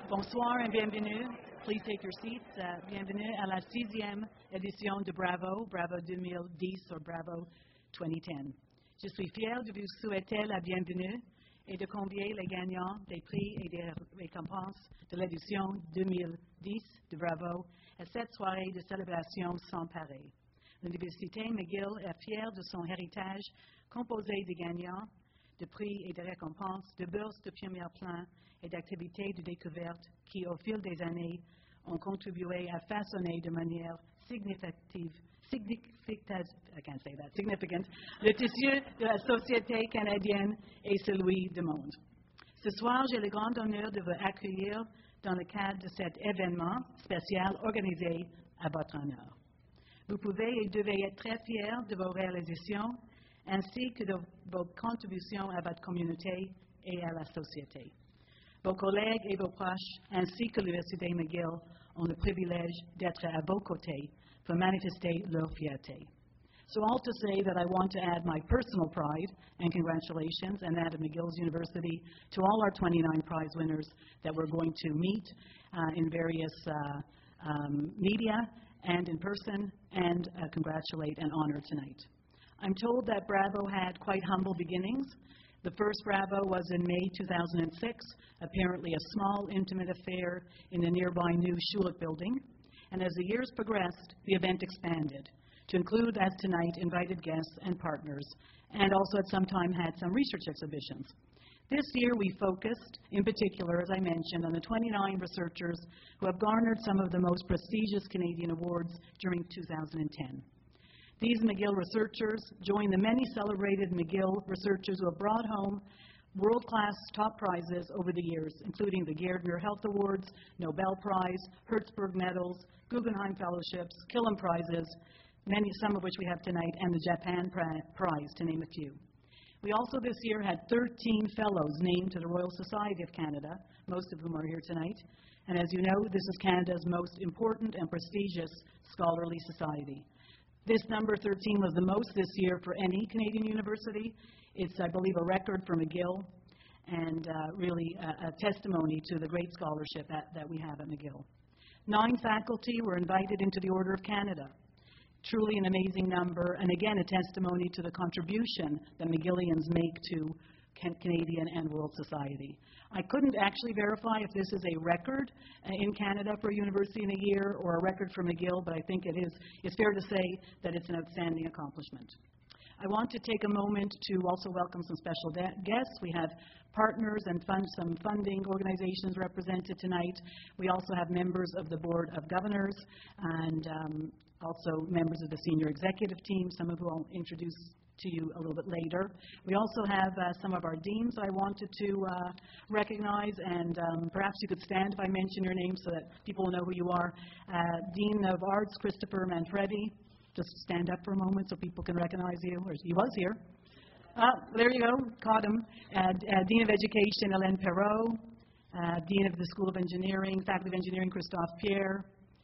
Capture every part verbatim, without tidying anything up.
Bonsoir et bienvenue. Please take your seats. Uh, bienvenue à la sixième édition de Bravo, Bravo deux mille dix ou Bravo deux mille dix. Je suis fière de vous souhaiter la bienvenue et de convier les gagnants des prix et des récompenses de l'édition deux mille dix de Bravo à cette soirée de célébration sans pareil. L'Université McGill est fière de son héritage composé de gagnants, de prix et de récompenses, de bourses de premier plan et d'activités de découverte qui, au fil des années, ont contribué à façonner de manière significative, significative, I can't say that, significant, le tissu de la société canadienne et celui du monde. Ce soir, j'ai le grand honneur de vous accueillir dans le cadre de cet événement spécial organisé à votre honneur. Vous pouvez et devez être très fiers de vos réalisations ainsi que de vos contributions à votre communauté et à la société. Vos collègues et vos proches, ainsi que l'Université McGill, ont le privilège d'être à vos côtés pour manifester leur fierté. So all to say that I want to add my personal pride and congratulations and that of McGill's University to all our twenty-nine prize winners that we're going to meet uh, in various uh, um, media and in person and uh, congratulate and honor tonight. I'm told that Bravo had quite humble beginnings. The first Bravo was in May two thousand six, apparently a small, intimate affair in the nearby new Schulich building. And as the years progressed, the event expanded to include, as tonight, invited guests and partners, and also at some time had some research exhibitions. This year we focused, in particular, as I mentioned, on the twenty-nine researchers who have garnered some of the most prestigious Canadian awards during two thousand ten. These McGill researchers join the many celebrated McGill researchers who have brought home world-class top prizes over the years, including the Gerd Muir Health Awards, Nobel Prize, Hertzberg Medals, Guggenheim Fellowships, Killam Prizes, many, some of which we have tonight, and the Japan Prize, to name a few. We also this year had thirteen fellows named to the Royal Society of Canada, most of whom are here tonight. And as you know, this is Canada's most important and prestigious scholarly society. This number thirteen was the most this year for any Canadian university. It's, I believe, a record for McGill and uh, really a, a testimony to the great scholarship that, that we have at McGill. Nine faculty were invited into the Order of Canada. Truly an amazing number, and again, a testimony to the contribution that McGillians make to can- Canadian and world society. I couldn't actually verify if this is a record uh, in Canada for a university in a year or a record for McGill, but I think it is. It's fair to say that it's an outstanding accomplishment. I want to take a moment to also welcome some special de- guests. We have partners and fund, some funding organizations represented tonight. We also have members of the Board of Governors and um, also members of the senior executive team, some of whom I'll introduce to you a little bit later. We also have uh, some of our deans I wanted to uh, recognize, and um, perhaps you could stand if I mention your name so that people will know who you are. Uh, Dean of Arts, Christopher Manfredi. Just stand up for a moment so people can recognize you. Or he was here. Uh, there you go, caught him. Uh, uh, Dean of Education, Hélène Perrault. Uh, Dean of the School of Engineering, Faculty of Engineering, Christophe Pierre.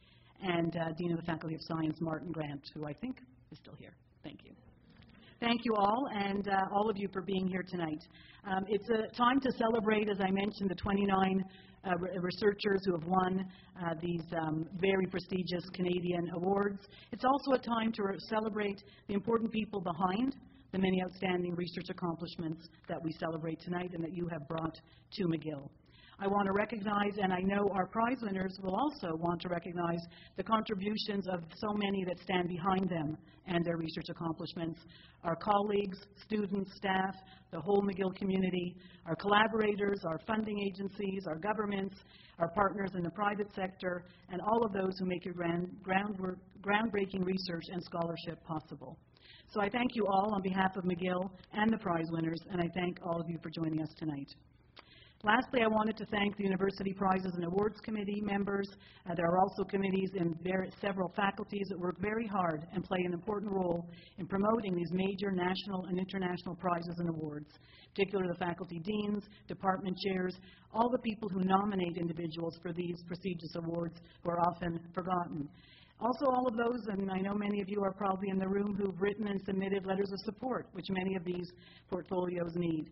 And uh, Dean of the Faculty of Science, Martin Grant, who I think is still here. Thank you. Thank you all, and uh, all of you for being here tonight. Um, it's a time to celebrate, as I mentioned, the twenty-nine uh, re- researchers who have won uh, these um, very prestigious Canadian awards. It's also a time to re- celebrate the important people behind the many outstanding research accomplishments that we celebrate tonight and that you have brought to McGill. I want to recognize, and I know our prize winners will also want to recognize, the contributions of so many that stand behind them and their research accomplishments. Our colleagues, students, staff, the whole McGill community, our collaborators, our funding agencies, our governments, our partners in the private sector, and all of those who make your grand, groundwork, groundbreaking research and scholarship possible. So I thank you all on behalf of McGill and the prize winners, and I thank all of you for joining us tonight. Lastly, I wanted to thank the University Prizes and Awards Committee members. Uh, there are also committees in very, several faculties that work very hard and play an important role in promoting these major national and international prizes and awards, particularly the faculty deans, department chairs, all the people who nominate individuals for these prestigious awards who are often forgotten. Also, all of those, and I know many of you are probably in the room, who've written and submitted letters of support, which many of these portfolios need.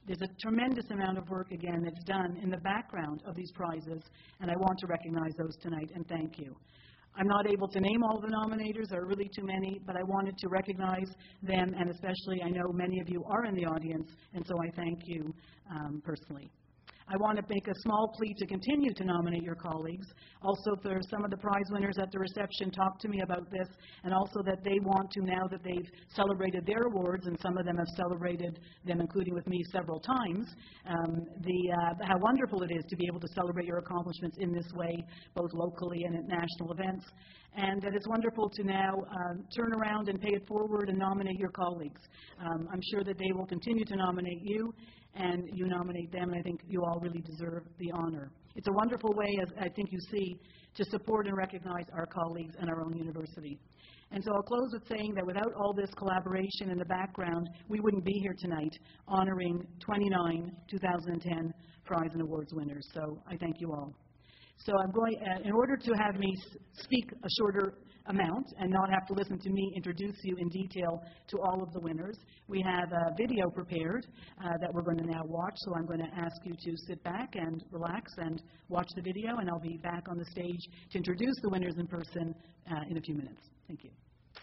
There's a tremendous amount of work, again, that's done in the background of these prizes, and I want to recognize those tonight, and thank you. I'm not able to name all the nominators, there are really too many, but I wanted to recognize them, and especially I know many of you are in the audience, and so I thank you um, personally. I want to make a small plea to continue to nominate your colleagues. Also, for some of the prize winners at the reception, talk to me about this, and also that they want to, now that they've celebrated their awards, and some of them have celebrated them, including with me, several times, um, the, uh, how wonderful it is to be able to celebrate your accomplishments in this way, both locally and at national events. And that it's wonderful to now um, turn around and pay it forward and nominate your colleagues. Um, I'm sure that they will continue to nominate you, and you nominate them, and I think you all really deserve the honor. It's a wonderful way, as I think you see, to support and recognize our colleagues and our own university. And so I'll close with saying that without all this collaboration in the background, we wouldn't be here tonight honoring twenty-nine two thousand ten prize and awards winners. So I thank you all. So I'm going, uh, in order to have me speak a shorter amount and not have to listen to me introduce you in detail to all of the winners, we have a video prepared uh, that we're going to now watch. So I'm going to ask you to sit back and relax and watch the video, and I'll be back on the stage to introduce the winners in person uh, in a few minutes. Thank you.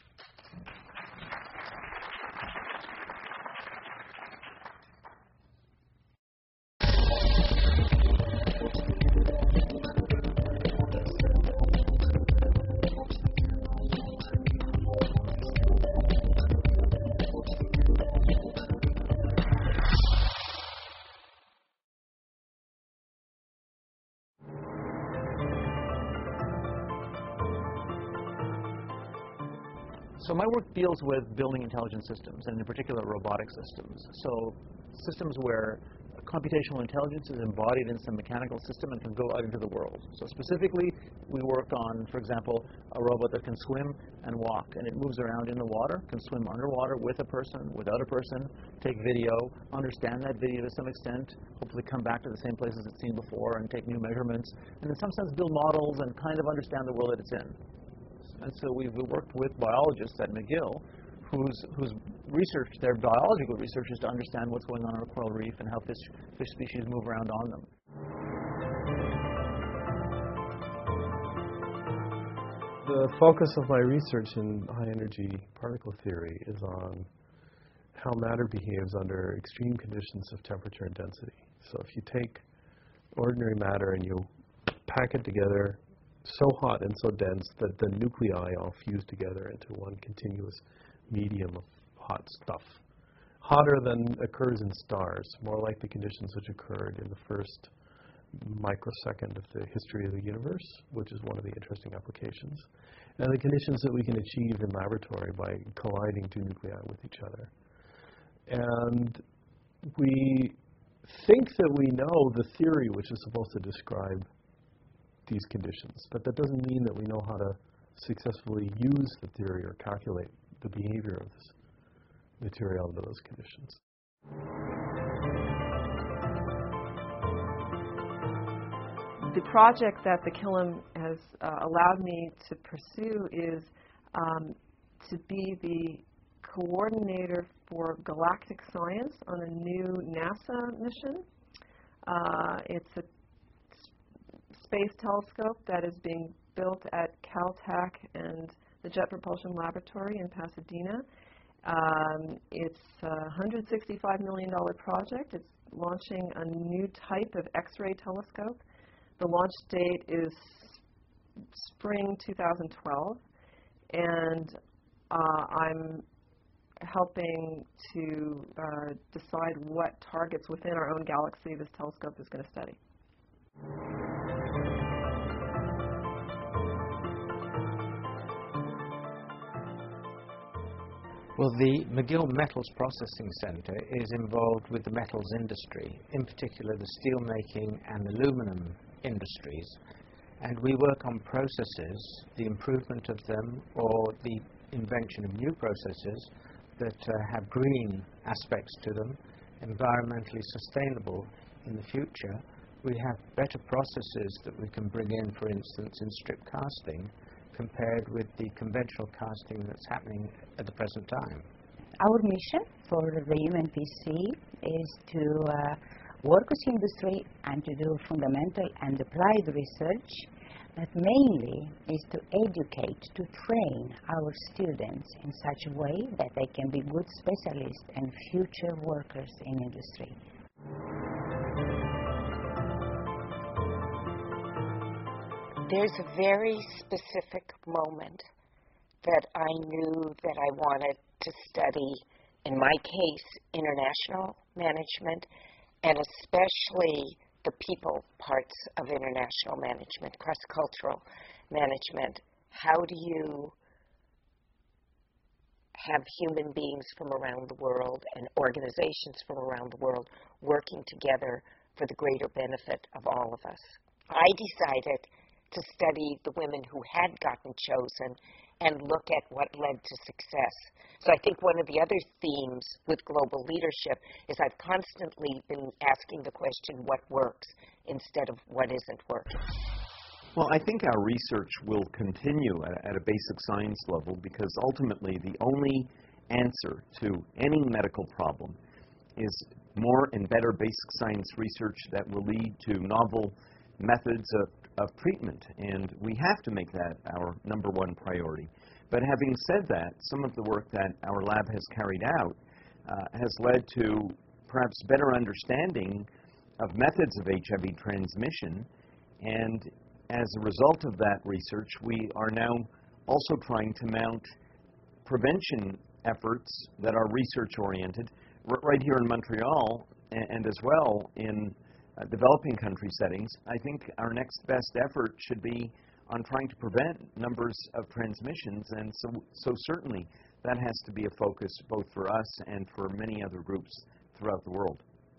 So my work deals with building intelligent systems, and in particular robotic systems. So systems where computational intelligence is embodied in some mechanical system and can go out into the world. So specifically, we work on, for example, a robot that can swim and walk, and it moves around in the water, can swim underwater with a person, without a person, take video, understand that video to some extent, hopefully come back to the same places it's seen before and take new measurements, and in some sense build models and kind of understand the world that it's in. And so we've worked with biologists at McGill whose, whose research, their biological research, is to understand what's going on on a coral reef and how fish, fish species move around on them. The focus of my research in high-energy particle theory is on how matter behaves under extreme conditions of temperature and density. So if you take ordinary matter and you pack it together so hot and so dense that the nuclei all fuse together into one continuous medium of hot stuff. Hotter than occurs in stars, more like the conditions which occurred in the first microsecond of the history of the universe, which is one of the interesting applications, and the conditions that we can achieve in laboratory by colliding two nuclei with each other. And we think that we know the theory which is supposed to describe these conditions, but that doesn't mean that we know how to successfully use the theory or calculate the behavior of this material under those conditions. The project that the Killam has uh, allowed me to pursue is um, to be the coordinator for galactic science on a new NASA mission. Uh, it's a space telescope that is being built at Caltech and the Jet Propulsion Laboratory in Pasadena. Um, it's a one hundred sixty-five million dollars project. It's launching a new type of X-ray telescope. The launch date is spring two thousand twelve, and uh, I'm helping to uh, decide what targets within our own galaxy this telescope is going to study. Well, the McGill Metals Processing Center is involved with the metals industry, in particular the steelmaking and aluminum industries. And we work on processes, the improvement of them, or the invention of new processes that uh, have green aspects to them, environmentally sustainable in the future. We have better processes that we can bring in, for instance, in strip casting, compared with the conventional casting that's happening at the present time. our mission for the Human P C is to uh, work with industry and to do fundamental and applied research, but mainly is to educate, to train our students in such a way that they can be good specialists and future workers in industry. There's a very specific moment that I knew that I wanted to study, in my case, international management, and especially the people parts of international management, cross-cultural management. How do you have human beings from around the world and organizations from around the world working together for the greater benefit of all of us? I decided to study the women who had gotten chosen and look at what led to success. So I think one of the other themes with global leadership is I've constantly been asking the question, what works, instead of what isn't working. Well, I think our research will continue at, at a basic science level, because ultimately the only answer to any medical problem is more and better basic science research that will lead to novel methods of, of treatment, and we have to make that our number one priority. But having said that, some of the work that our lab has carried out uh, has led to perhaps better understanding of methods of H I V transmission, and as a result of that research, we are now also trying to mount prevention efforts that are research-oriented r right here in Montreal, and, and as well in Uh, developing country settings. I think our next best effort should be on trying to prevent numbers of transmissions, and so, so certainly that has to be a focus both for us and for many other groups throughout the world.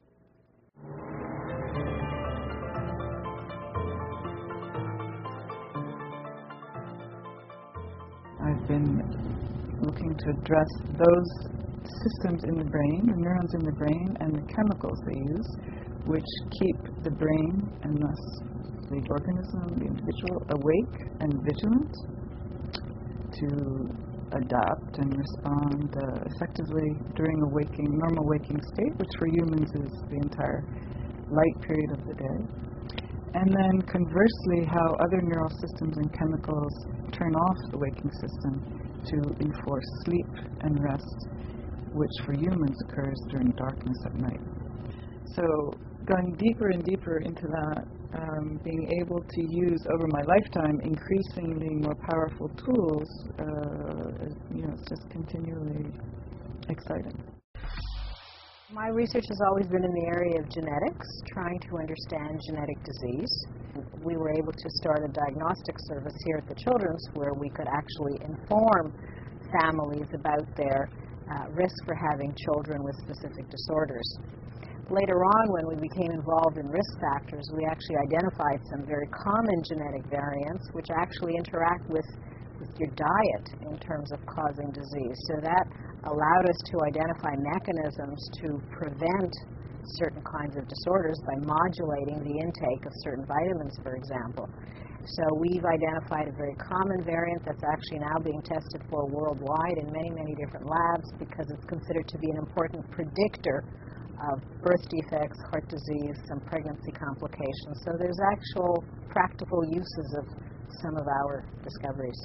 I've been looking to address those systems in the brain, the neurons in the brain, and the chemicals they use, which keep the brain and thus the organism, the individual, awake and vigilant to adapt and respond uh, effectively during a waking, normal waking state, which for humans is the entire light period of the day. And then conversely, how other neural systems and chemicals turn off the waking system to enforce sleep and rest, which for humans occurs during darkness at night. So going deeper and deeper into that, um, being able to use over my lifetime increasingly more powerful tools, uh, is, you know, it's just continually exciting. My research has always been in the area of genetics, trying to understand genetic disease. We were able to start a diagnostic service here at the Children's where we could actually inform families about their uh, risk for having children with specific disorders. Later on, when we became involved in risk factors, we actually identified some very common genetic variants which actually interact with, with your diet in terms of causing disease. So that allowed us to identify mechanisms to prevent certain kinds of disorders by modulating the intake of certain vitamins, for example. So we've identified a very common variant that's actually now being tested for worldwide in many, many different labs because it's considered to be an important predictor of birth defects, heart disease, some pregnancy complications. So there's actual practical uses of some of our discoveries.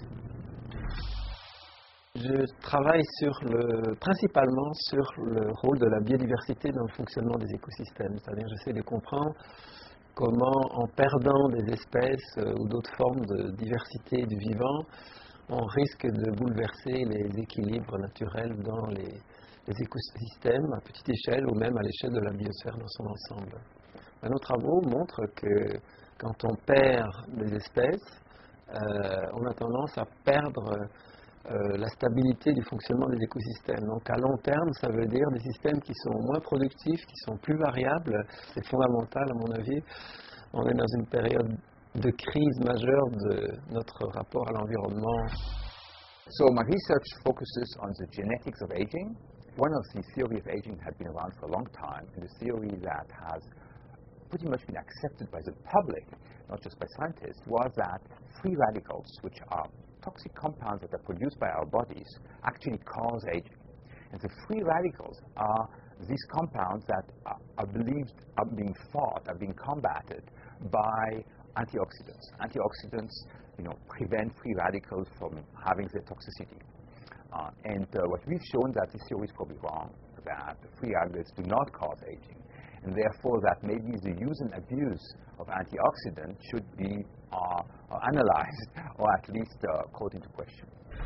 Je travaille sur le, principalement sur le rôle de la biodiversité dans le fonctionnement des écosystèmes. C'est-à-dire j'essaie de comprendre comment, en perdant des espèces euh, ou d'autres formes de diversité du vivant, on risque de bouleverser les équilibres naturels dans les les écosystèmes à petite échelle ou même à l'échelle de la biosphère dans son ensemble. Nos travaux montrent que quand on perd des espèces, euh, on a tendance à perdre euh, la stabilité du fonctionnement des écosystèmes. Donc à long terme, ça veut dire des systèmes qui sont moins productifs, qui sont plus variables. C'est fondamental à mon avis. On est dans une période de crise majeure de notre rapport à l'environnement. So my research focuses on the genetics of aging. One of the theory of aging had been around for a long time, and a theory that has pretty much been accepted by the public, not just by scientists, was that free radicals, which are toxic compounds that are produced by our bodies, actually cause aging. And the free radicals are these compounds that are, are believed, are being fought, are being combated by antioxidants. Antioxidants, you know, prevent free radicals from having their toxicity. Uh, and uh, what we've shown that this theory is probably wrong, that free radicals do not cause aging, and therefore that maybe the use and abuse of antioxidants should be uh, analyzed or at least uh, called into question.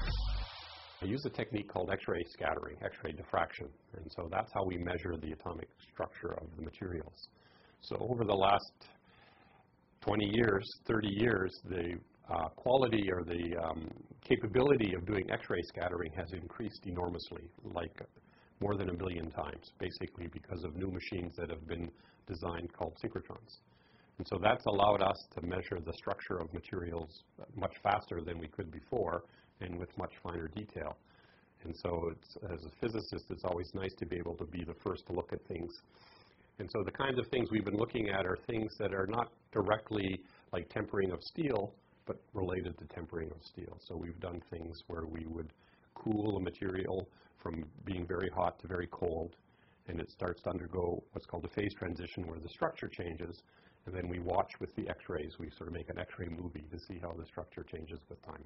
I use a technique called X-ray scattering, X-ray diffraction, and so that's how we measure the atomic structure of the materials. So over the last twenty years, thirty years, the uh, quality or the um, capability of doing X-ray scattering has increased enormously, like more than a million times, basically because of new machines that have been designed called synchrotrons. And so that's allowed us to measure the structure of materials much faster than we could before and with much finer detail. And so it's, as a physicist, it's always nice to be able to be the first to look at things. And so the kinds of things we've been looking at are things that are not directly like tempering of steel, but related to tempering of steel. So we've done things where we would cool a material from being very hot to very cold, and it starts to undergo what's called a phase transition where the structure changes, and then we watch with the X-rays. We sort of make an X-ray movie to see how the structure changes with time.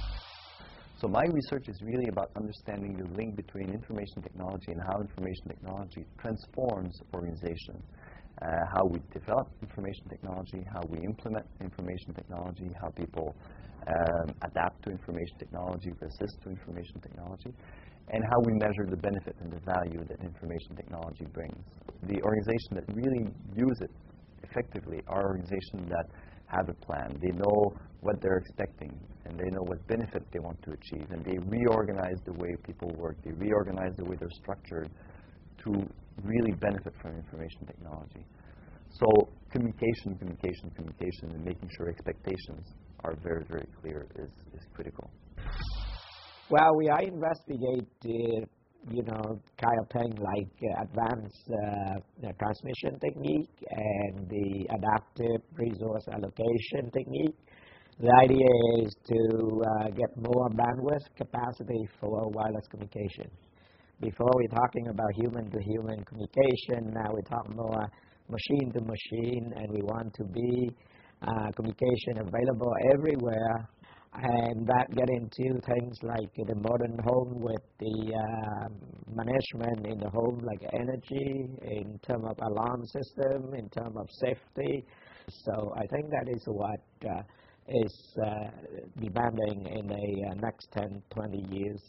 So my research is really about understanding the link between information technology and how information technology transforms organization. Uh, how we develop information technology, how we implement information technology, how people um, adapt to information technology, resist to information technology, and how we measure the benefit and the value that information technology brings. The organizations that really use it effectively are organizations that have a plan. They know what they're expecting, and they know what benefit they want to achieve, and they reorganize the way people work. They reorganize the way they're structured to really benefit from information technology. So communication, communication, communication, and making sure expectations are very, very clear is, is critical. Well, we are investigating, you know, kind of thing like uh, advanced uh, transmission technique and the adaptive resource allocation technique. The idea is to uh, get more bandwidth capacity for wireless communication. Before we're talking about human-to-human communication, now we talk more machine-to-machine, and we want to be uh, communication available everywhere, and that get into things like the modern home with the uh, management in the home, like energy, in terms of alarm system, in terms of safety. So I think that is what uh, is uh, demanding in the uh, next ten, twenty years.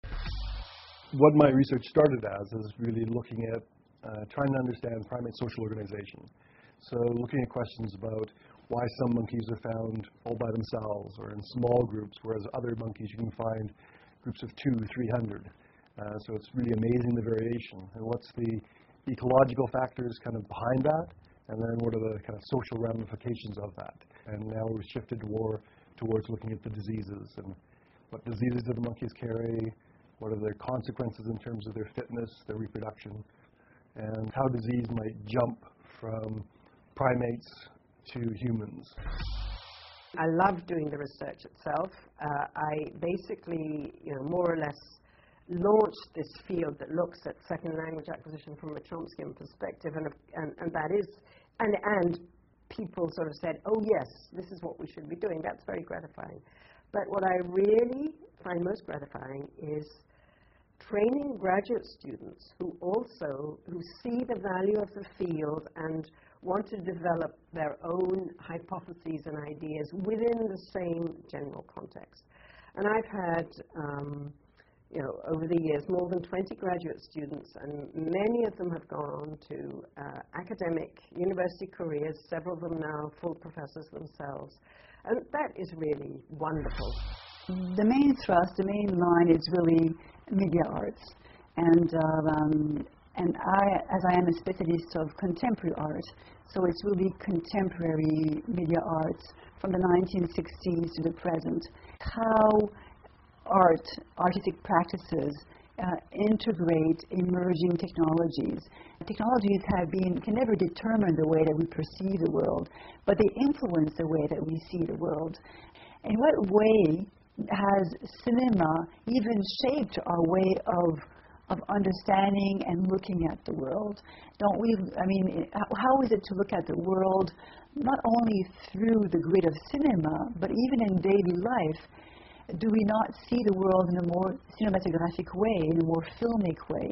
What my research started as is really looking at uh, trying to understand primate social organization. So looking at questions about why some monkeys are found all by themselves or in small groups, whereas other monkeys you can find groups of two, three hundred. Uh, so it's really amazing the variation. And what's the ecological factors kind of behind that? And then what are the kind of social ramifications of that? And now we've shifted more towards looking at the diseases and what diseases do the monkeys carry, what are their consequences in terms of their fitness, their reproduction, and how disease might jump from primates to humans. I love doing the research itself. Uh, I basically, you know, more or less launched this field that looks at second language acquisition from a Chomskyan perspective, and, and, and that is, and, and people sort of said, oh yes, this is what we should be doing. That's very gratifying. But what I really find most gratifying is training graduate students who also, who see the value of the field and want to develop their own hypotheses and ideas within the same general context. And I've had, um, you know, over the years, more than twenty graduate students, and many of them have gone on to uh, academic university careers, several of them now full professors themselves. And that is really wonderful. The main thrust, the main line is really media arts. And, uh, um, and I, as I am a specialist of contemporary art, so it's really contemporary media arts from the nineteen sixties to the present. How art, artistic practices uh, integrate emerging technologies. Technologies have been, can never determine the way that we perceive the world, but they influence the way that we see the world. In what way has cinema even shaped our way of of understanding and looking at the world? Don't we, I mean, how is it to look at the world not only through the grid of cinema, but even in daily life? Do we not see the world in a more cinematographic way, in a more filmic way?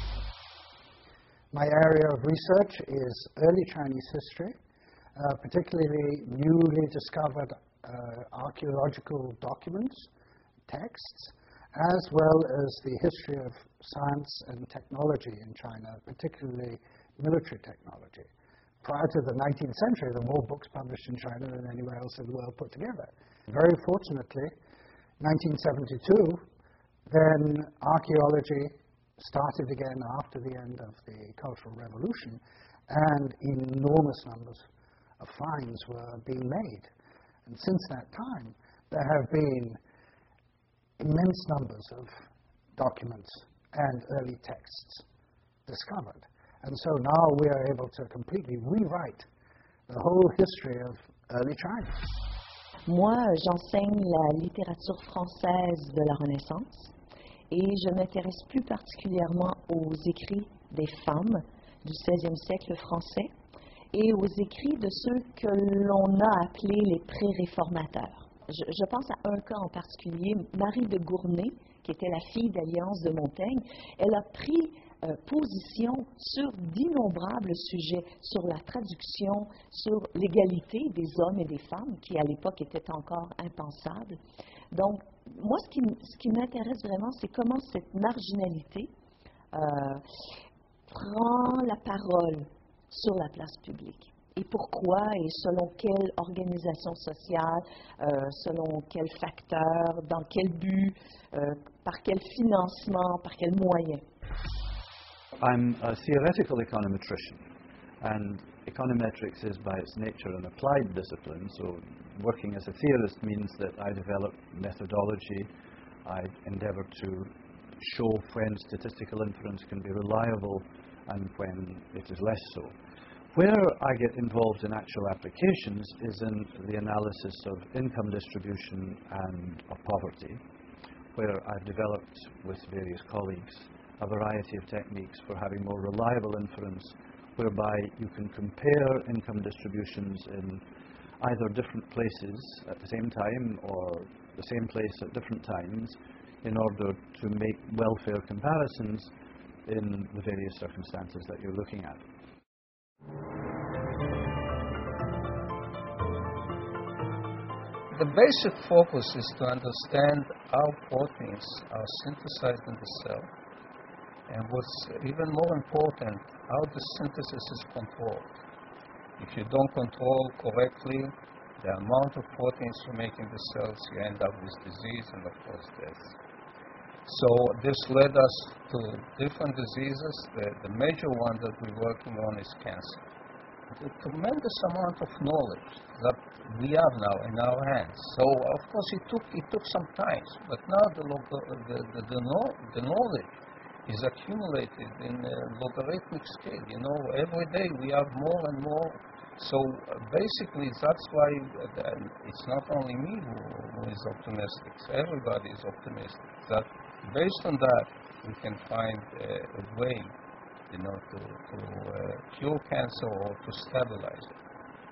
My area of research is early Chinese history, uh, particularly newly discovered uh, archaeological documents, texts, as well as the history of science and technology in China, particularly military technology. Prior to the nineteenth century, there were more books published in China than anywhere else in the world put together. Very fortunately, nineteen seventy-two, then archaeology started again after the end of the Cultural Revolution, and enormous numbers of finds were being made. And since that time, there have been immense numbers of documents and early texts discovered. And so now we are able to completely rewrite the whole history of early China. Moi, j'enseigne la littérature française de la Renaissance et je m'intéresse plus particulièrement aux écrits des femmes du seizième siècle français et aux écrits de ceux que l'on a appelés les pré-réformateurs. Je, je pense à un cas en particulier, Marie de Gournay, qui était la fille d'Alliance de Montaigne. Elle a pris euh, position sur d'innombrables sujets, sur la traduction, sur l'égalité des hommes et des femmes, qui à l'époque était encore impensable. Donc, moi, ce qui, ce qui m'intéresse vraiment, c'est comment cette marginalité euh, prend la parole sur la place publique. Et pourquoi et selon quelle organisation sociale, euh, selon quel facteur, dans quel but, euh, par quel financement, par quels moyens. I'm a theoretical econometrician, and econometrics is by its nature an applied discipline, so working as a theorist means that I develop methodology, I endeavor to show when statistical inference can be reliable and when it is less so. Where I get involved in actual applications is in the analysis of income distribution and of poverty, where I've developed with various colleagues a variety of techniques for having more reliable inference, whereby you can compare income distributions in either different places at the same time or the same place at different times in order to make welfare comparisons in the various circumstances that you're looking at. The basic focus is to understand how proteins are synthesized in the cell, and what's even more important, how the synthesis is controlled. If you don't control correctly the amount of proteins you make in the cells, you end up with disease and, of course, death. So this led us to different diseases. The, the major one that we're working on is cancer. The tremendous amount of knowledge that we have now in our hands. So of course it took it took some time, but now the the the, the, know, the knowledge is accumulated in a logarithmic scale. You know, every day we have more and more. So uh, basically, that's why uh, it's not only me who, who is optimistic. Everybody is optimistic. That based on that, we can find uh, a way, you know, to, to uh, cure cancer or to stabilize it.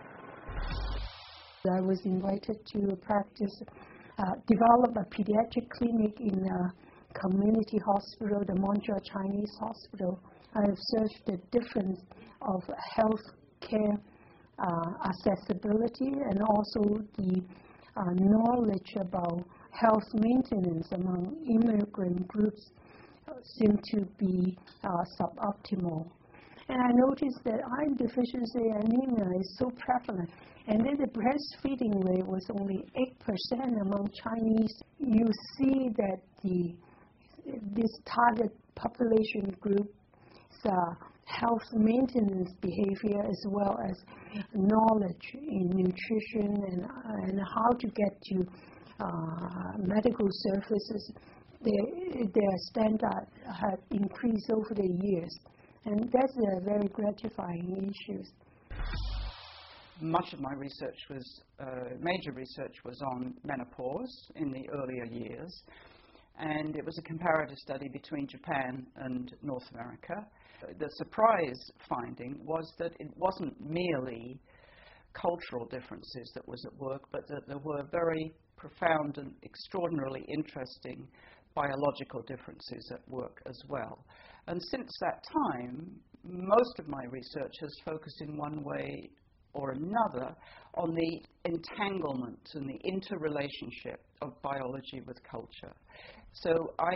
I was invited to practice, uh, develop a pediatric clinic in a community hospital, the Montreal Chinese Hospital. I observed the difference of health care uh, accessibility and also the uh, knowledge about health maintenance among immigrant groups seem to be uh, suboptimal. And I noticed that iron deficiency anemia is so prevalent. And then the breastfeeding rate was only eight percent among Chinese. You see that the this target population group's uh, health maintenance behavior as well as knowledge in nutrition and, and how to get to uh, medical services, their, their standard have increased over the years. And that's a very gratifying issue. Much of my research was, uh, major research was on menopause in the earlier years. and it was a comparative study between Japan and North America. The surprise finding was that it wasn't merely cultural differences that was at work, but that there were very profound and extraordinarily interesting biological differences at work as well. And since that time, most of my research has focused in one way or another on the entanglement and the interrelationship of biology with culture. So I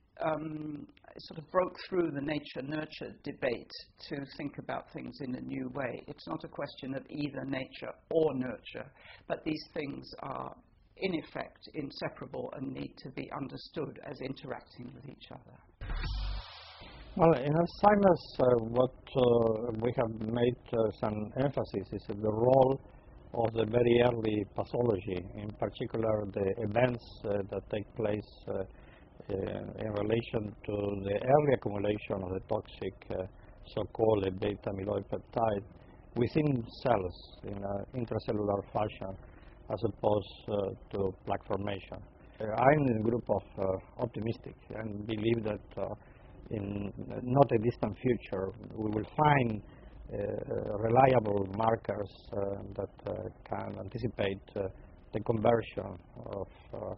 um, sort of broke through the nature-nurture debate to think about things in a new way. It's not a question of either nature or nurture, but these things are in effect inseparable and need to be understood as interacting with each other. Well, in Alzheimer's, uh, what uh, we have made uh, some emphasis is the role of the very early pathology, in particular the events uh, that take place uh, uh, in relation to the early accumulation of the toxic uh, so-called beta amyloid peptide within cells in an intracellular fashion, as opposed uh, to plaque formation. Uh, I'm in a group of uh, optimistic and believe that uh, in not a distant future we will find uh, reliable markers uh, that uh, can anticipate uh, the conversion of uh,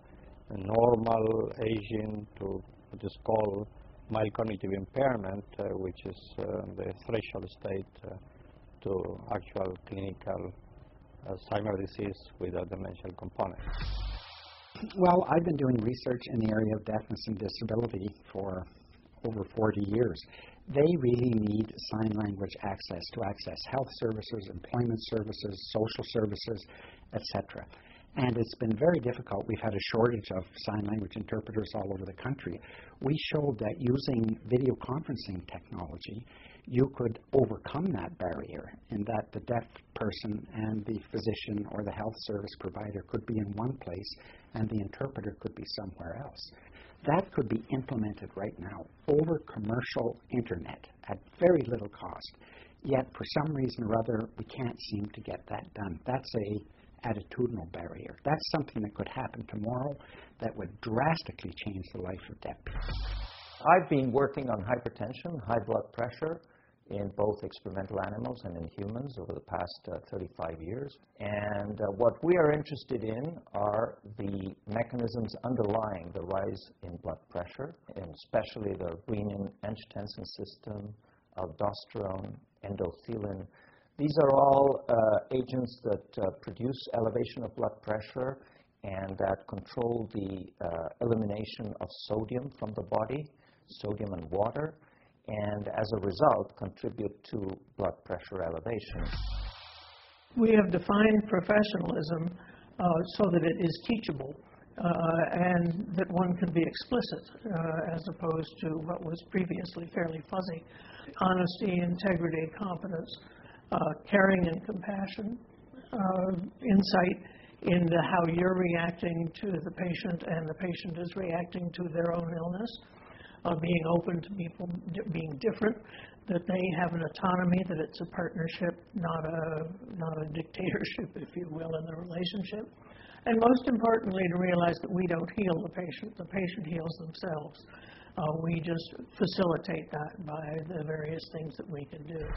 normal aging to what is called mild cognitive impairment, uh, which is uh, the threshold state uh, to actual clinical Alzheimer's disease with a demential component. Well, I've been doing research in the area of deafness and disability for over forty years. They really need sign language access to access health services, employment services, social services, et cetera. And it's been very difficult. We've had a shortage of sign language interpreters all over the country. We showed that using video conferencing technology, you could overcome that barrier, in that the deaf person and the physician or the health service provider could be in one place and the interpreter could be somewhere else. That could be implemented right now over commercial internet at very little cost. Yet, for some reason or other, we can't seem to get that done. That's a attitudinal barrier. That's something that could happen tomorrow that would drastically change the life of deaf people. I've been working on hypertension, high blood pressure, in both experimental animals and in humans over the past uh, thirty-five years. And uh, what we are interested in are the mechanisms underlying the rise in blood pressure, and especially the renin-angiotensin system, aldosterone, endothelin. These are all uh, agents that uh, produce elevation of blood pressure and that control the uh, elimination of sodium from the body, sodium and water, and as a result contribute to blood pressure elevation. We have defined professionalism uh, so that it is teachable uh, and that one can be explicit uh, as opposed to what was previously fairly fuzzy. Honesty, integrity, competence, uh, caring and compassion, uh, insight into how you're reacting to the patient and the patient is reacting to their own illness. Uh, being open to people d being different, that they have an autonomy, that it's a partnership, not a not a dictatorship, if you will, in the relationship. And most importantly, to realize that we don't heal the patient. The patient heals themselves. Uh, we just facilitate that by the various things that we can do.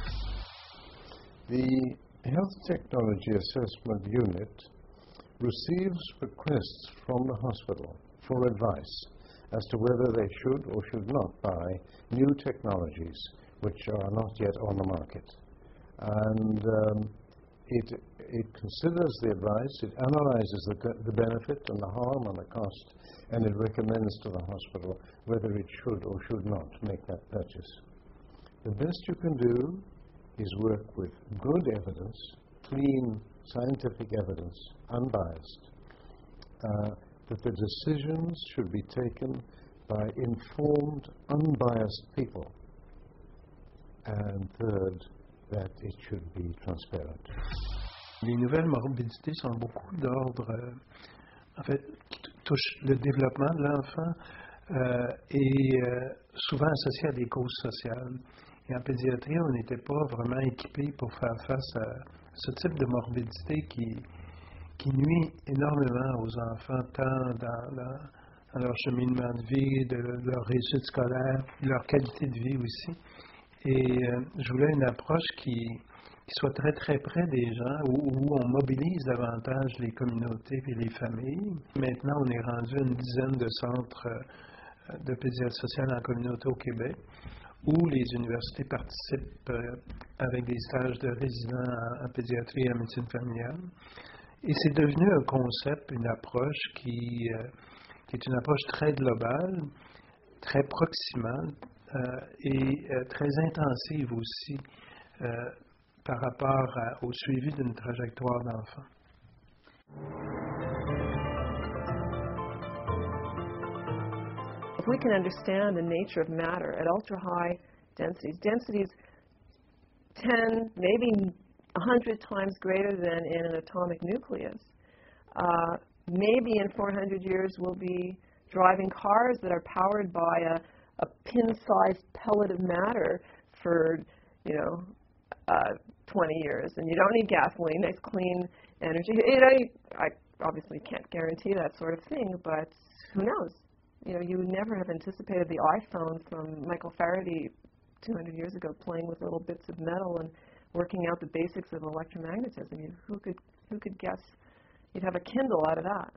The Health Technology Assessment Unit receives requests from the hospital for advice as to whether they should or should not buy new technologies which are not yet on the market. And um, it, it considers the advice, it analyzes the, the benefit and the harm and the cost, and it recommends to the hospital whether it should or should not make that purchase. The best you can do is work with good evidence, clean scientific evidence, unbiased, uh, that the decisions should be taken by informed, unbiased people. And third, that it should be transparent. Les nouvelles morbidités sont beaucoup d'ordre, euh, en fait, touchent le développement de l'enfant euh, et euh, souvent associé à des causes sociales. Et en pédiatrie, on n'était pas vraiment équipé pour faire face à ce type de morbidité qui qui nuit énormément aux enfants, tant dans, dans dans leur cheminement de vie, de leur réussite scolaire, de leur qualité de vie aussi. Et euh, je voulais une approche qui, qui soit très très près des gens, où, où on mobilise davantage les communautés et les familles. Maintenant, on est rendu à une dizaine de centres euh, de pédiatrie sociale en communauté au Québec, où les universités participent euh, avec des stages de résidents en, en pédiatrie et en médecine familiale. Et c'est devenu un concept, une approche qui, euh, qui est une approche très globale, très proximale euh, et euh, très intensive aussi euh, par rapport à, au suivi d'une trajectoire d'enfant. If we can understand the nature of matter at ultra-high densities, densities ten, maybe a hundred times greater than in an atomic nucleus, uh, maybe in four hundred years we'll be driving cars that are powered by a, a pin-sized pellet of matter for, you know, uh, twenty years. And you don't need gasoline, nice clean energy. It, I, I obviously can't guarantee that sort of thing, but who knows? You know, you would never have anticipated the iPhone from Michael Faraday two hundred years ago playing with little bits of metal and working out the basics of electromagnetism. You, who could who could guess you'd have a Kindle out of that?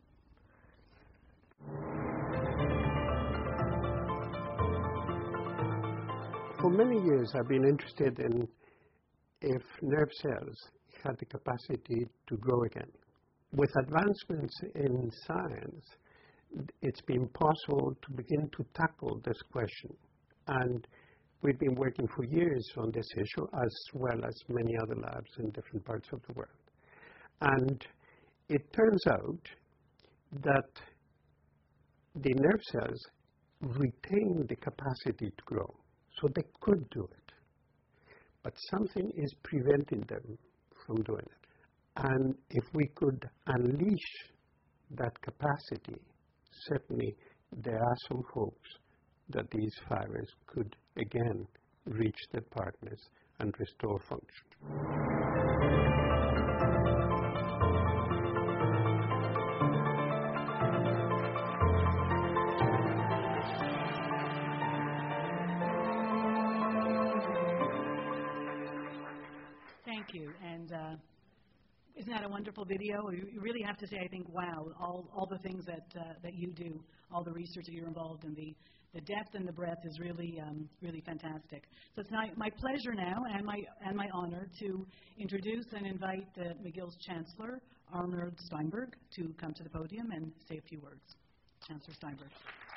For many years I've been interested in if nerve cells had the capacity to grow again. With advancements in science, it's been possible to begin to tackle this question. And we've been working for years on this issue, as well as many other labs in different parts of the world. And it turns out that the nerve cells retain the capacity to grow, so they could do it. But something is preventing them from doing it. And if we could unleash that capacity, certainly there are some hopes that these fibers could again reach their partners and restore function. Thank you. And uh, isn't that a wonderful video? You really have to say, I think, wow, all, all the things that uh, that you do, all the research that you're involved in, the, the depth and the breadth is really, um, really fantastic. So it's my, my pleasure now and my, and my honor to introduce and invite uh, McGill's Chancellor, Arnold Steinberg, to come to the podium and say a few words. Chancellor Steinberg.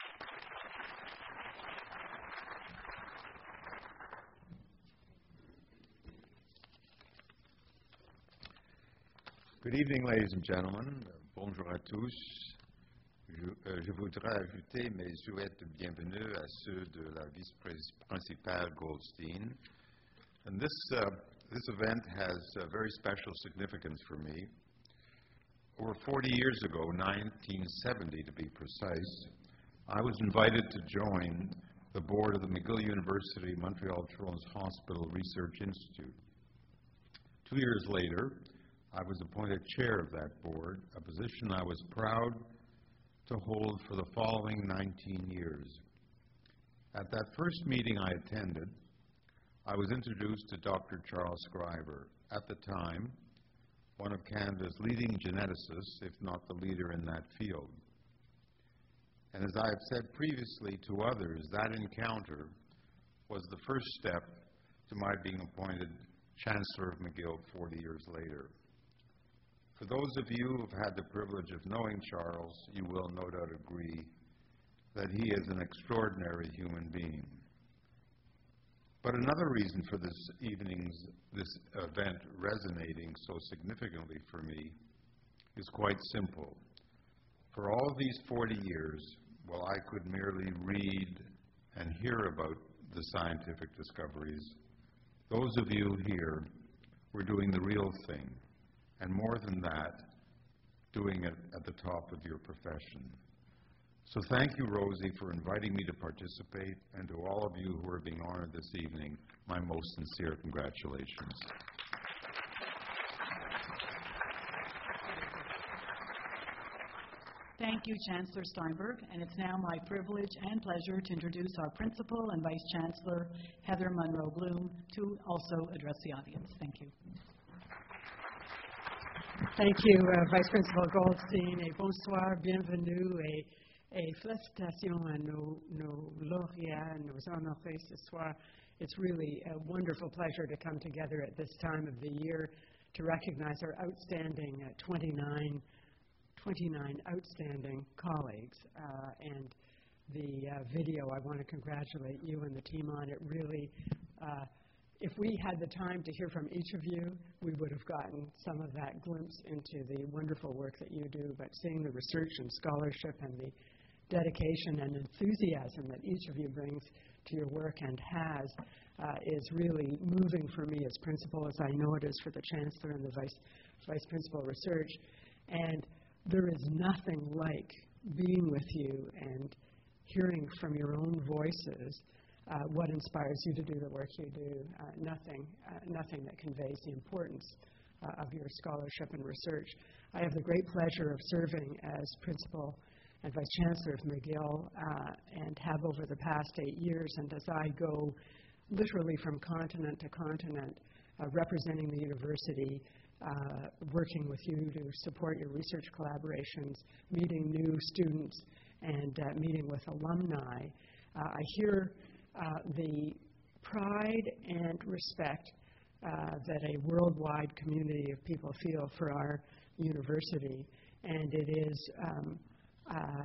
Good evening, ladies and gentlemen. Bonjour à tous. Je, euh, je voudrais ajouter mes souhaits de bienvenue à ceux de la vice-principale Goldstein. And this, uh, this event has a very special significance for me. Over forty years ago, nineteen seventy to be precise, I was invited to join the board of the McGill University Montreal Children's Hospital Research Institute. Two years later, I was appointed chair of that board, a position I was proud to hold for the following nineteen years. At that first meeting I attended, I was introduced to Doctor Charles Scriver, at the time one of Canada's leading geneticists, if not the leader in that field. And as I have said previously to others, that encounter was the first step to my being appointed Chancellor of McGill forty years later. For those of you who have had the privilege of knowing Charles, you will no doubt agree that he is an extraordinary human being. But another reason for this evening's, this event resonating so significantly for me is quite simple. For all these forty years, while I could merely read and hear about the scientific discoveries, those of you here were doing the real thing. And more than that, doing it at the top of your profession. So thank you, Rosie, for inviting me to participate, and to all of you who are being honored this evening, my most sincere congratulations. Thank you, Chancellor Steinberg, and it's now my privilege and pleasure to introduce our Principal and Vice Chancellor, Heather Munro Bloom, to also address the audience. Thank you. Thank you, uh, Vice Principal Goldstein, et bonsoir, bienvenue, et, et félicitations à nos, nos lauréats, nos honorés ce soir. It's really a wonderful pleasure to come together at this time of the year to recognize our outstanding uh, twenty-nine, twenty-nine outstanding colleagues. Uh, and the uh, video, I want to congratulate you and the team on it. Really, uh, if we had the time to hear from each of you, we would have gotten some of that glimpse into the wonderful work that you do. But seeing the research and scholarship and the dedication and enthusiasm that each of you brings to your work and has uh, is really moving for me as principal, as I know it is for the Chancellor and the Vice, Vice Principal Research. And there is nothing like being with you and hearing from your own voices uh, what inspires you to do the work you do. Uh, nothing, uh, nothing that conveys the importance uh, of your scholarship and research. I have the great pleasure of serving as Principal and Vice Chancellor of McGill uh, and have over the past eight years. And as I go literally from continent to continent, uh, representing the university, uh, working with you to support your research collaborations, meeting new students, and uh, meeting with alumni, uh, I hear uh, the pride and respect uh, that a worldwide community of people feel for our university. And it is um, Uh,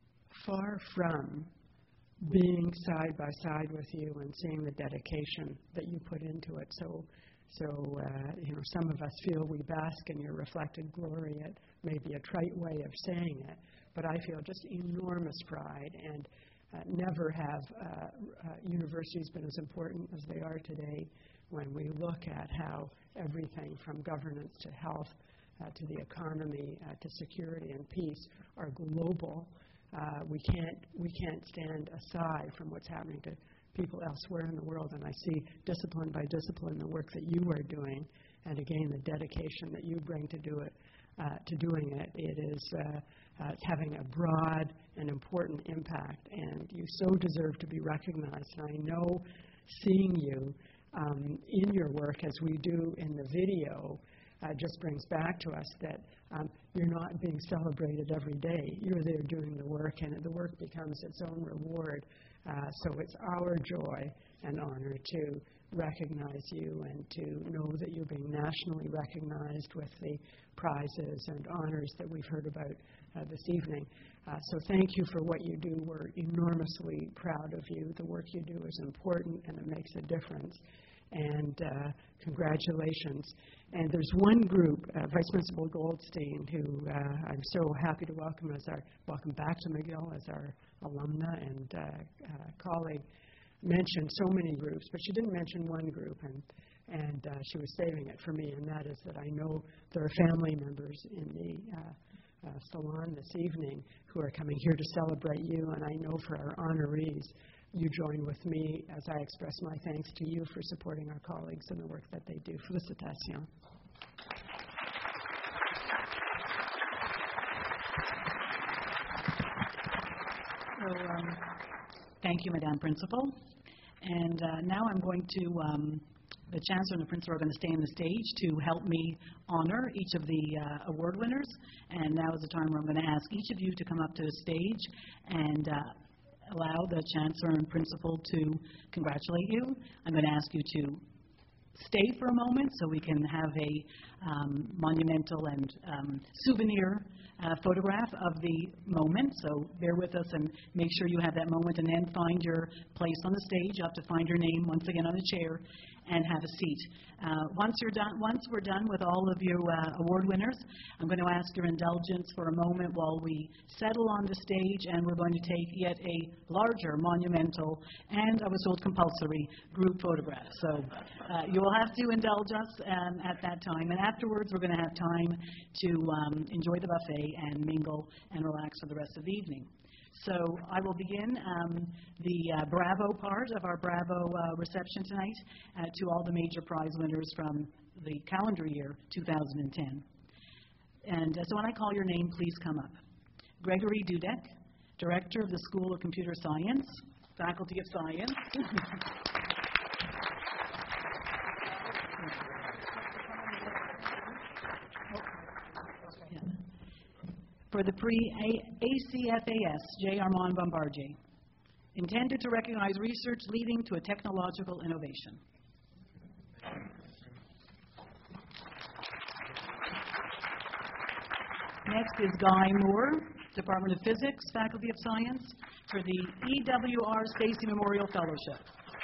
far from being side by side with you and seeing the dedication that you put into it. So, so uh, you know, some of us feel we bask in your reflected glory. It may be a trite way of saying it, but I feel just enormous pride, and uh, never have uh, uh, universities been as important as they are today when we look at how everything from governance to health Uh, to the economy, uh, to security and peace are global. Uh, we can't we can't stand aside from what's happening to people elsewhere in the world. And I see discipline by discipline the work that you are doing, and again the dedication that you bring to do it, uh, to doing it. It is uh, uh, having a broad and important impact, and you so deserve to be recognized. And I know seeing you um, in your work as we do in the video Uh, just brings back to us that um, you're not being celebrated every day. You're there doing the work, and the work becomes its own reward. Uh, so it's our joy and honor to recognize you and to know that you're being nationally recognized with the prizes and honors that we've heard about uh, this evening. Uh, so thank you for what you do. We're enormously proud of you. The work you do is important, and it makes a difference. And uh, congratulations. And there's one group, uh, Vice Principal Goldstein, who uh, I'm so happy to welcome as our welcome back to McGill as our alumna and uh, uh, colleague, mentioned so many groups, but she didn't mention one group, and and uh, she was saving it for me. And that is that I know there are family members in the uh, uh, salon this evening who are coming here to celebrate you, and I know for our honorees, you join with me as I express my thanks to you for supporting our colleagues and the work that they do. Félicitations. So, um, thank you, Madame Principal. And uh, now I'm going to, um, the Chancellor and the Principal are going to stay on the stage to help me honor each of the uh, award winners. And now is the time where I'm going to ask each of you to come up to the stage and uh, allow the Chancellor and Principal to congratulate you. I'm going to ask you to stay for a moment so we can have a um, monumental and um, souvenir uh, photograph of the moment. So bear with us and make sure you have that moment, and then find your place on the stage. You have to find your name once again on the chair and have a seat. Uh, once you're done, once we're done with all of you uh, award winners, I'm going to ask your indulgence for a moment while we settle on the stage, and we're going to take yet a larger, monumental, and I was told compulsory group photograph. So uh, you will have to indulge us um, at that time, and afterwards we're going to have time to um, enjoy the buffet and mingle and relax for the rest of the evening. So I will begin um, the uh, Bravo part of our Bravo uh, reception tonight uh, to all the major prize winners from the calendar year two thousand ten. And uh, so when I call your name, please come up. Gregory Dudek, Director of the School of Computer Science, Faculty of Science. For the pre-A C F A S, J. Armand Bombardier, intended to recognize research leading to a technological innovation. Next is Guy Moore, Department of Physics, Faculty of Science, for the E W R Stacy Memorial Fellowship.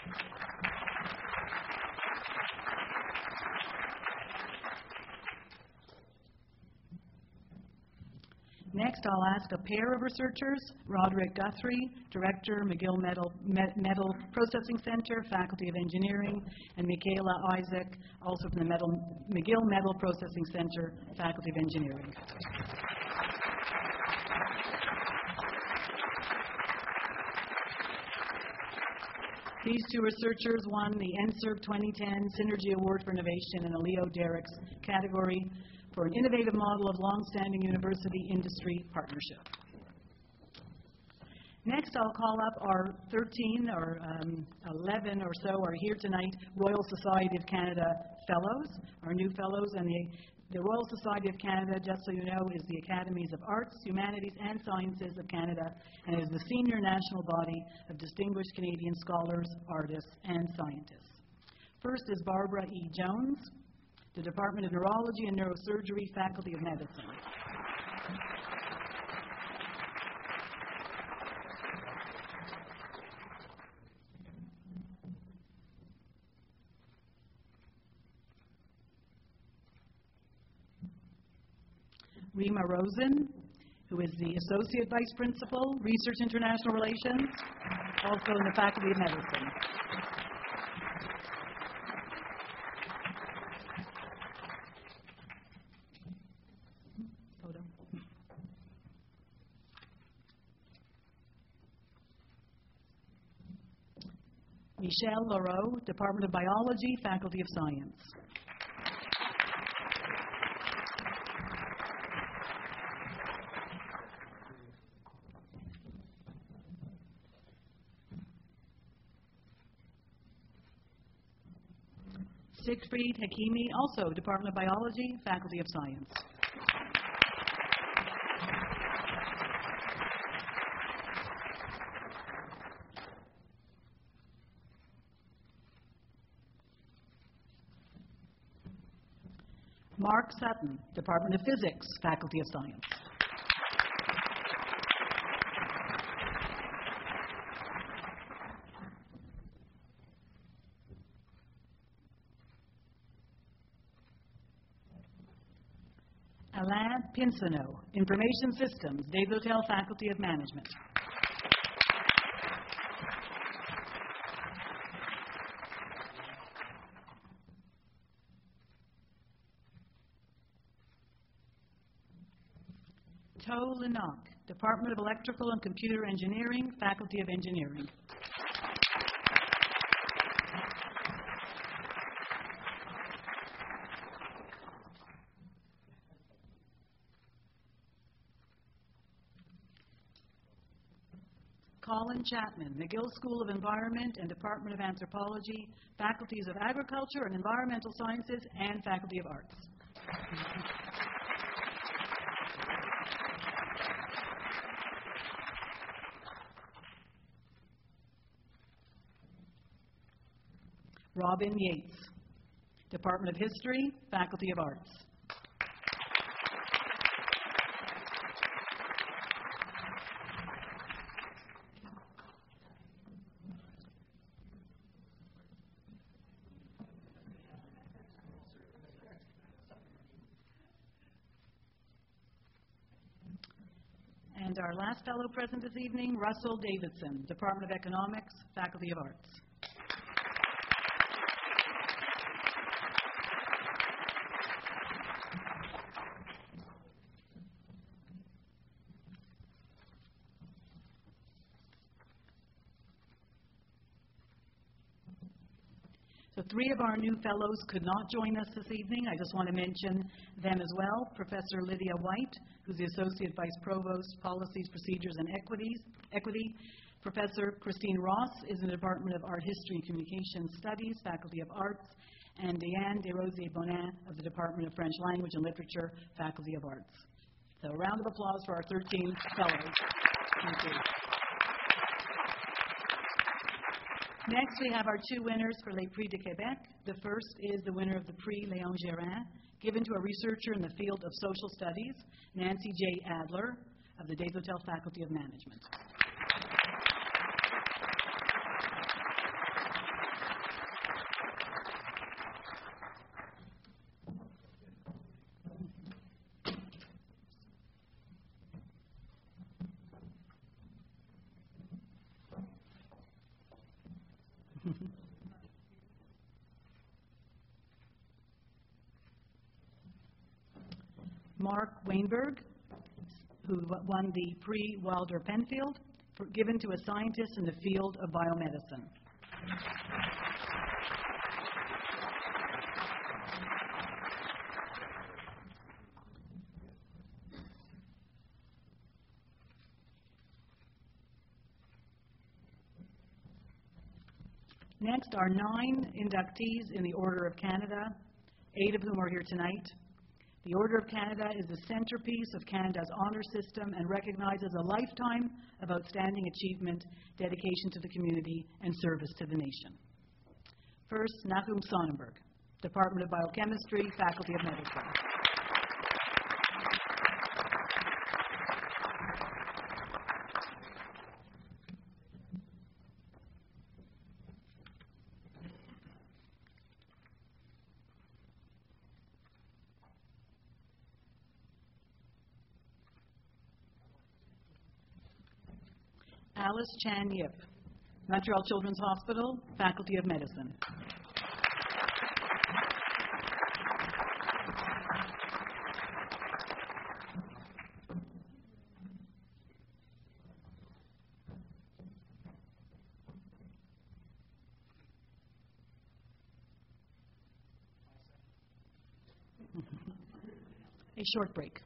Next, I'll ask a pair of researchers, Roderick Guthrie, Director, McGill Metal, Metal Processing Center, Faculty of Engineering, and Michaela Isaac, also from the Metal, McGill Metal Processing Center, Faculty of Engineering. These two researchers won the N S E R B twenty ten Synergy Award for Innovation in the Leo Derricks category for an innovative model of long-standing university-industry partnership. Next, I'll call up our thirteen or um, eleven or so are here tonight Royal Society of Canada Fellows, our new Fellows, and the, the Royal Society of Canada, just so you know, is the Academies of Arts, Humanities, and Sciences of Canada, and is the senior national body of distinguished Canadian scholars, artists, and scientists. First is Barbara E. Jones, the Department of Neurology and Neurosurgery, Faculty of Medicine. Rima Rosen, who is the Associate Vice Principal, Research International Relations, also in the Faculty of Medicine. Photo. Michelle Leroux, Department of Biology, Faculty of Science. Siegfried Hakimi, also Department of Biology, Faculty of Science. Mark Sutton, Department of Physics, Faculty of Science. Alain Pinsonneau, Information Systems, Des Hôtels Faculty of Management. To Lenock, Department of Electrical and Computer Engineering, Faculty of Engineering. Colin Chapman, McGill School of Environment and Department of Anthropology, Faculties of Agriculture and Environmental Sciences, and Faculty of Arts. Robin Yates, Department of History, Faculty of Arts. And our last fellow present this evening, Russell Davidson, Department of Economics, Faculty of Arts. So three of our new fellows could not join us this evening. I just want to mention them as well. Professor Lydia White, who's the Associate Vice Provost, Policies, Procedures, and Equities, Equity. Professor Christine Ross is in the Department of Art History and Communication Studies, Faculty of Arts, and Diane Desrosiers-Bonin of the Department of French Language and Literature, Faculty of Arts. So a round of applause for our thirteen fellows. Thank you. Next, we have our two winners for Les Prix de Québec. The first is the winner of the Prix Léon Gérin, given to a researcher in the field of social studies, Nancy J. Adler, of the Des Hotels Faculty of Management. Mark Weinberg, who won the Prix Wilder Penfield, for, given to a scientist in the field of biomedicine. Next are nine inductees in the Order of Canada, eight of whom are here tonight. The Order of Canada is the centerpiece of Canada's honour system and recognizes a lifetime of outstanding achievement, dedication to the community, and service to the nation. First, Nahum Sonnenberg, Department of Biochemistry, Faculty of Medicine. Alice Chan Yip, Montreal Children's Hospital, Faculty of Medicine. A short break.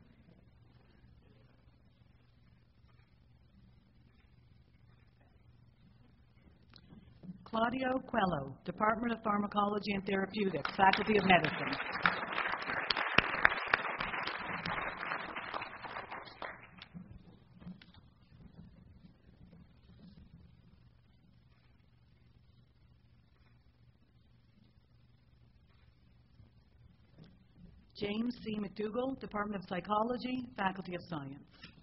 Claudio Coelho, Department of Pharmacology and Therapeutics, Faculty of Medicine. James C. McDougall, Department of Psychology, Faculty of Science.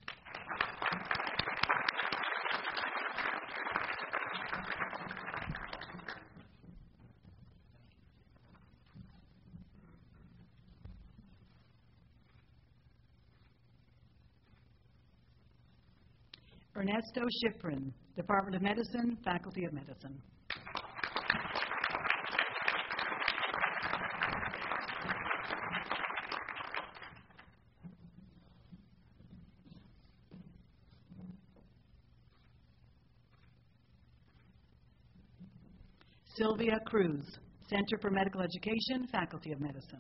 Ernesto Schifrin, Department of Medicine, Faculty of Medicine. Sylvia Cruz, Center for Medical Education, Faculty of Medicine.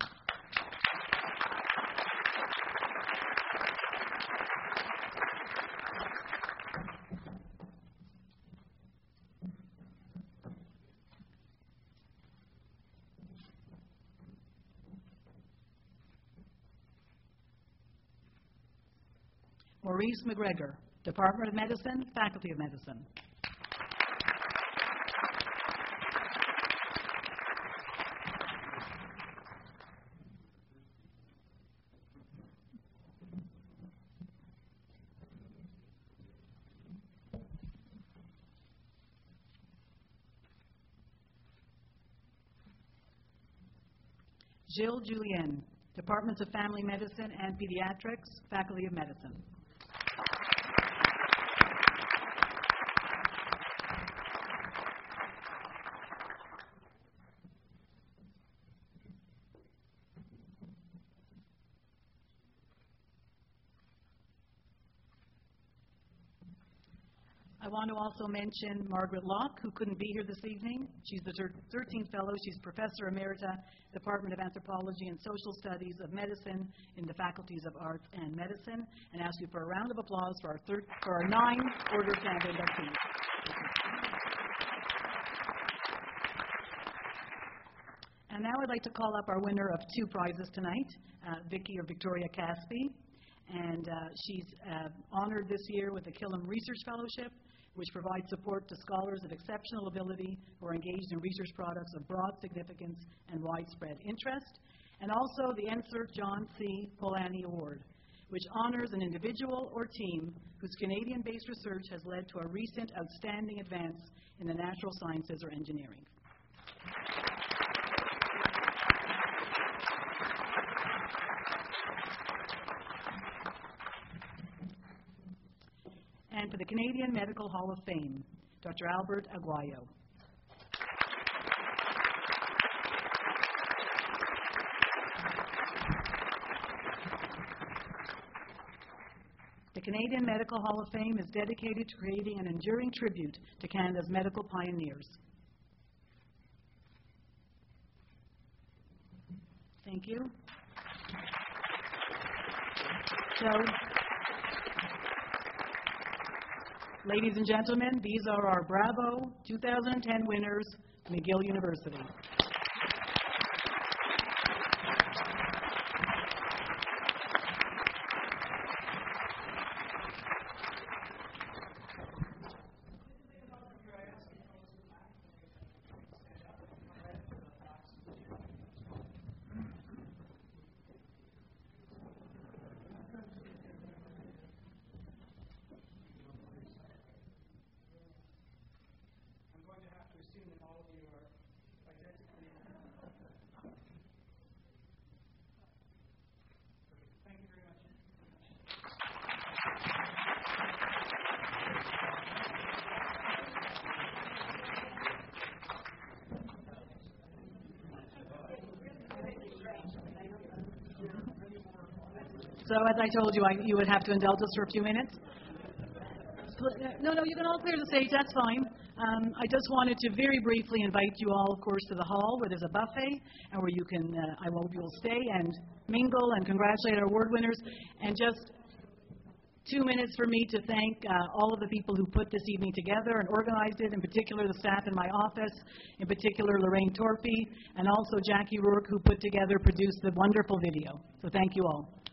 Maurice McGregor, Department of Medicine, Faculty of Medicine. Jill Julien, Departments of Family Medicine and Pediatrics, Faculty of Medicine. I want to also mention Margaret Locke, who couldn't be here this evening. She's the thirteenth Fellow. She's Professor Emerita, Department of Anthropology and Social Studies of Medicine in the Faculties of Arts and Medicine. And ask you for a round of applause for our, third, for our nine Order of Canada inductees. And now I'd like to call up our winner of two prizes tonight, uh, Vicki or Victoria Caspi. And uh, she's uh, honored this year with the Killam Research Fellowship, which provides support to scholars of exceptional ability who are engaged in research products of broad significance and widespread interest. And also the N S E R C John C. Polanyi Award, which honors an individual or team whose Canadian-based research has led to a recent outstanding advance in the natural sciences or engineering. And for the Canadian Medical Hall of Fame, Doctor Albert Aguayo. The Canadian Medical Hall of Fame is dedicated to creating an enduring tribute to Canada's medical pioneers. Thank you. So, ladies and gentlemen, these are our Bravo two thousand ten winners, McGill University. So as I told you, I, you would have to indulge us for a few minutes. No, no, you can all clear the stage. That's fine. Um, I just wanted to very briefly invite you all, of course, to the hall where there's a buffet and where you can, uh, I hope you'll stay and mingle and congratulate our award winners. And just two minutes for me to thank uh, all of the people who put this evening together and organized it, in particular the staff in my office, in particular Lorraine Torpy, and also Jackie Rourke, who put together, produced the wonderful video. So thank you all.